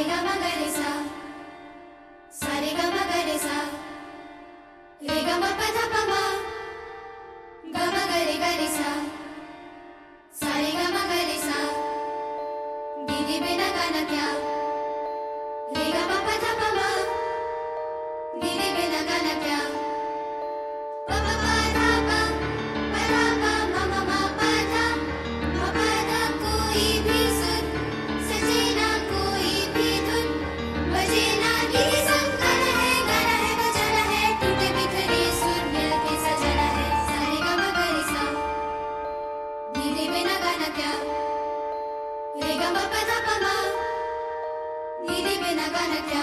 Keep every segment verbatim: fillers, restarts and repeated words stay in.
गा मा गा रे सा सा रे गा मा गा रे सा रे गा मा पा धा पा मा गा मा गा रे गा रे सा सा रे गा मा गा रे सा दीदी बिना गाना क्या रे गा मा पा धा पा मा दीदी बिना गाना क्या पा पा पा धा पा पा धा पा मा मा मा पा धा मा पा धा कोई भी सुर सजे ना कोई भी धुन बजे ना किसी संग गाना है गाना है बजाना है टूटे बिखरे सुर मिल के सजाना है सा रे गा मा गा रे सा दीदी बिना गाना क्या रे गा मा पा धा पा मा दीदी बिना गाना क्या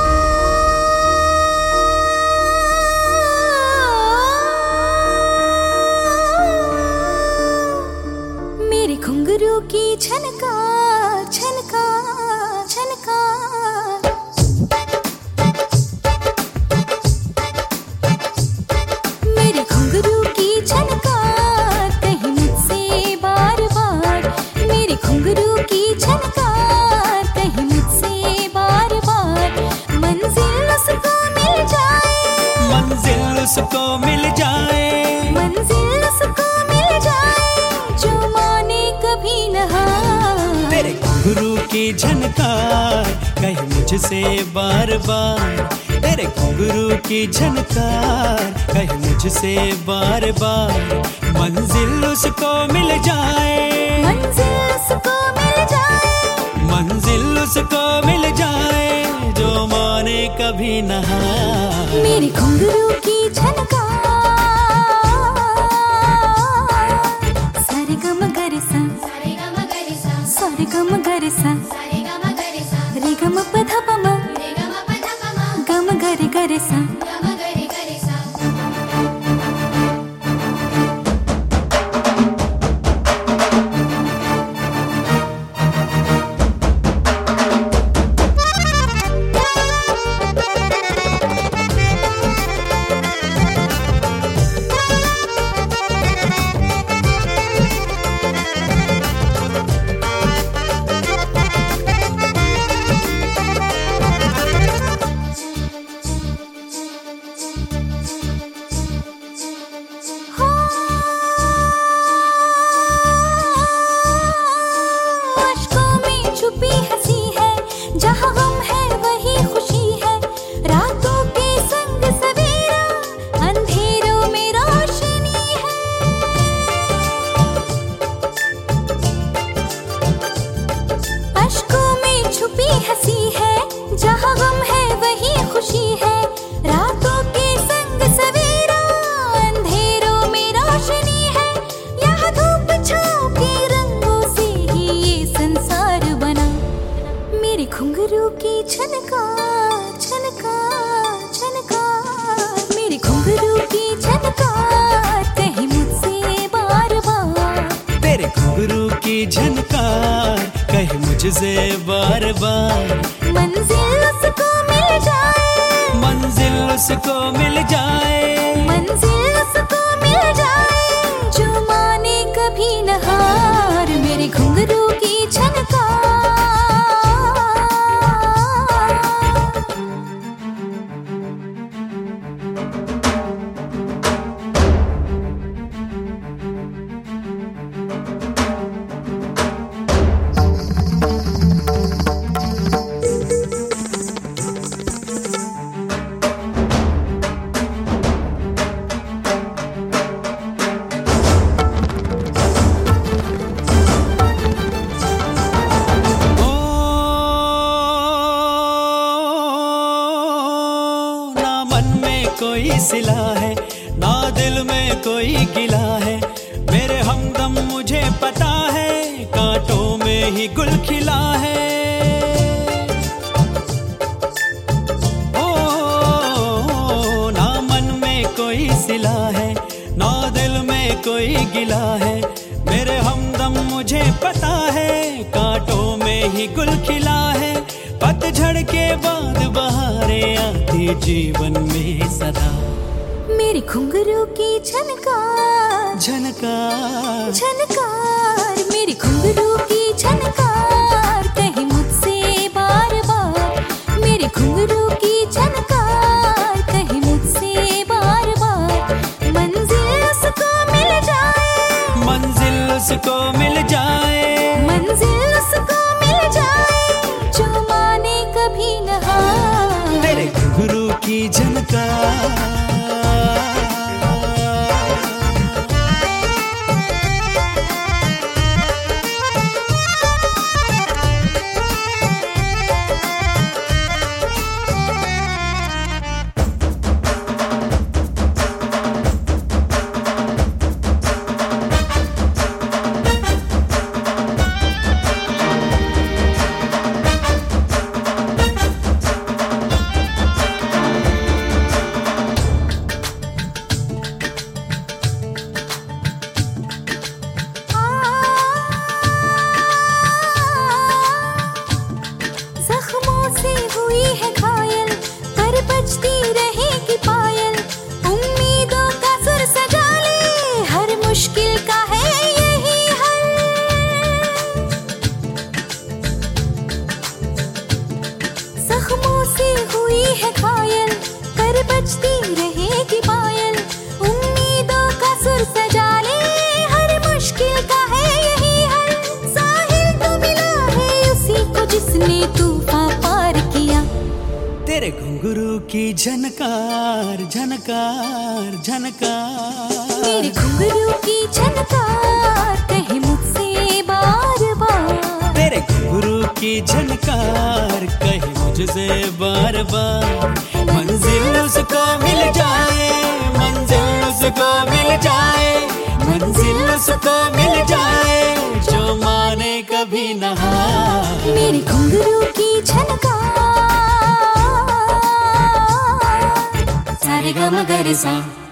मेरे घुंघरू की छनकार छनकार छनकार मेरे घुंघरू की छनकार कहीं मुझसे बार बार मेरे घुंघरू की छनकार कहीं मुझसे बार बार मंजिल उसको मिल जाए मंजिल उसको मिल जाए मंजिल उसको मिल जाए जो माने कभी न हार तेरे घुंघरू की झनकार कहे मुझसे बार बार तेरे घुंघरू की झनकार कहे मुझसे बार बार मंजिल उसको मिल जाए मंजिल उसको मिल जाए मंजिल उसको मिल जाए जो माने कभी न हार मेरे घुंघरू की झनकार सारे गम गर सा सा रे गा मा गा रे सा सारे गम गर सा सा रे गा मा गा रे सा रे गम प ध प म रे गा मा पा धा पा मा गम गर गर सा गा मा गा रे गा रे सा अश्कों में छुपी हंसी है जहाँ गम है वही खुशी है रातों के संग सवेरा अंधेरों में रोशनी है अश्कों में छुपी हंसी है जहाँ गम है वही खुशी है रातों के संग सवेरा अंधेरों में रोशनी है यहाँ धूप छाँव के रंगों से ही ये संसार बना मेरे घुंघरू की छनकार छनकार छनकार मेरे घुंघरू की छनकार कहीं मुझसे बार बार तेरे घुंघरू की झनकार कहे मुझसे बार बार मंजिल उसको मिल जाए मंजिल उसको मिल जाए मंजिल उसको मिल जाए जो माने कभी न हार मेरे घुंघरू की छनकार ओ, ना मन में कोई सिला है ना दिल में कोई गिला है मेरे हमदम मुझे पता है कांटों में ही गुल खिला है ओ, ना मन में कोई सिला है ना दिल में कोई गिला है मेरे हमदम मुझे पता है कांटों में ही गुल खिला है पतझड़ के बाद बहारें आती जीवन में सदा मेरे घुंघरू की झनकार झनकार झनकार मेरे घुंघरू की झनकार कहीं मुझसे बार बार हुई है घायल, पर बजती रहेगी पायल। उम्मीदों का सुर सजा ले, हर मुश्किल का है यही हल। जख्मों से हुई है घायल, पर बजती रहेगी पायल। उम्मीदों का सुर सजा ले, हर मुश्किल का है यही हल। साहिल तो मिला है उसी को जिसने तूफान पार किया। तेरे घुंघरू की झनकार झनकार झनकार, मेरे घुंघरू की झनकार कहे मुझसे बार बार। तेरे घुंघरू की झनकार कहे मुझसे बार बार। मंजिल उसको मिल जाए, मंजिल उसको मिल जाए, मंजिल उसको मिल जाए, जो माने कभी न हार। मेरे घुंघरू की झनकार। सारे गम ग रे सा।